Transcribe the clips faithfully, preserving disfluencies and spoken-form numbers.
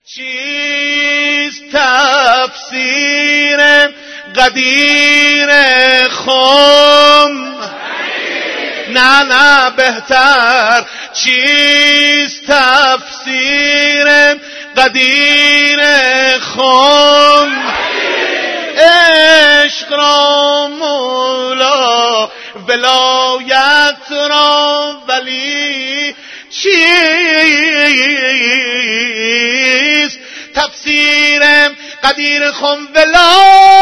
چیست تفسیر قدیر خم؟ نه نه بهتر چیست تفسیر قدیر خم؟ عشق را مولا ولایت را ولی چیست تفسیر قدیر خم؟ ولا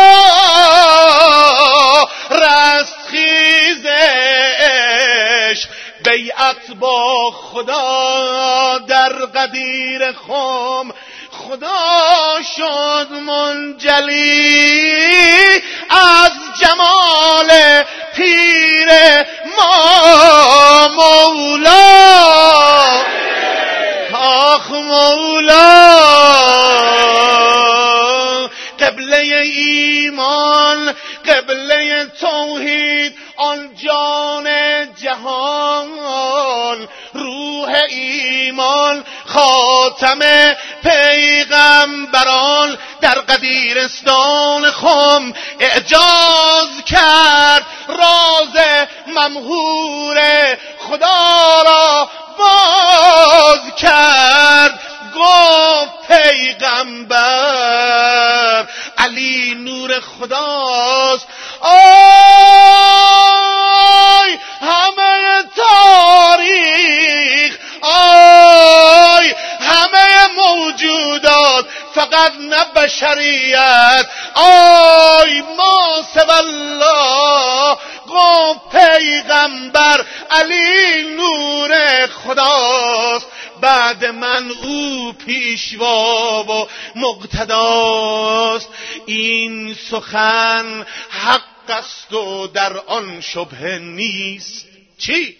رستخیزش بیعت با خدا در قدیر خم. خدا شد منجلی از جمال پیر ما مولا. آخ مولا قبله ایمان قبله توحید آن جان جهان روح ایمان خاتم پیغمبران در قدیرستان خم اعجاز کرد راز ممهور خدا را باز کرد. گفت پیغمبر علی نور خداست. آی همه تاریخ آی همه موجودات فقط نه بشریت آی ما سوی الله. گفت پیغمبر علی نور خداست. بعد من او پیشوا و مقتداست. این سخن حق است و در آن شبهه نیست. چی؟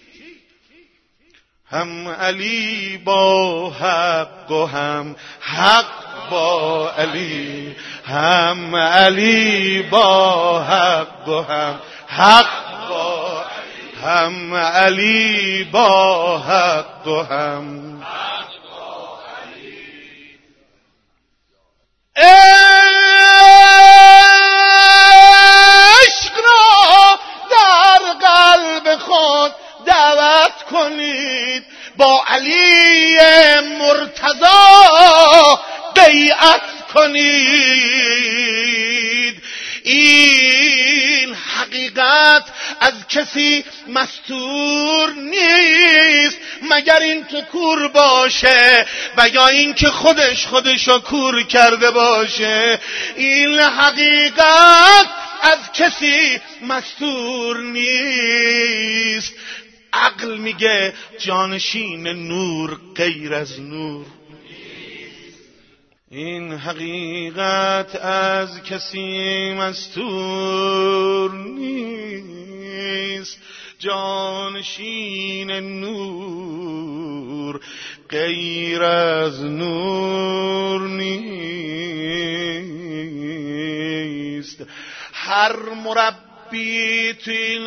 هم علی با حق و هم حق با علی. هم علی با حق و هم حق با علی. هم علی با حق و هم حق با علی. عشق را در قلب خود دعوت کنید. با علی مرتضی بیعت کنید. این حقیقت از کسی مستور نیست مگر این که کور باشه و یا این که خودش خودشو کور کرده باشه. این حقیقت از کسی مستور نیست. عقل میگه جانشین نور غیر از نور. این حقیقت از کسی مستور نیست. جانشین نور غیر از نور نیست. هر مربی تو این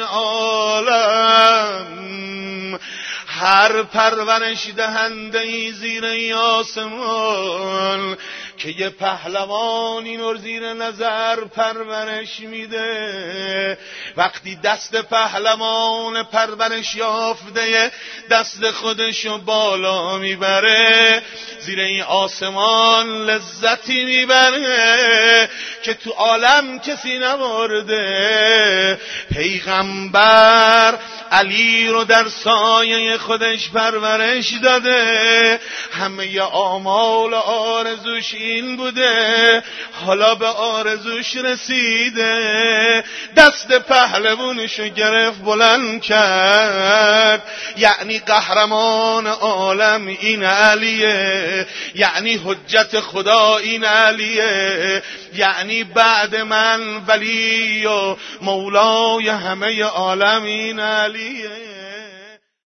عالم هر پرورش دهنده زیر آسمان که یه پهلوان این رو زیر نظر پرورش میده. وقتی دست پهلوان پرورش یافته دست خودشو بالا میبره زیر این آسمان لذتی میبره که تو عالم کسی نبرده. پیغمبر علی رو در سایه خودش پرورش داده. همه آمال و آرزوش این بوده حالا به آرزوش رسیده. دست پهلوانشو گرفت بلند کرد. یعنی قهرمان عالم این علیه. یعنی حجت خدا این علیه. یعنی بعد من ولی و مولای همه عالم این علیه.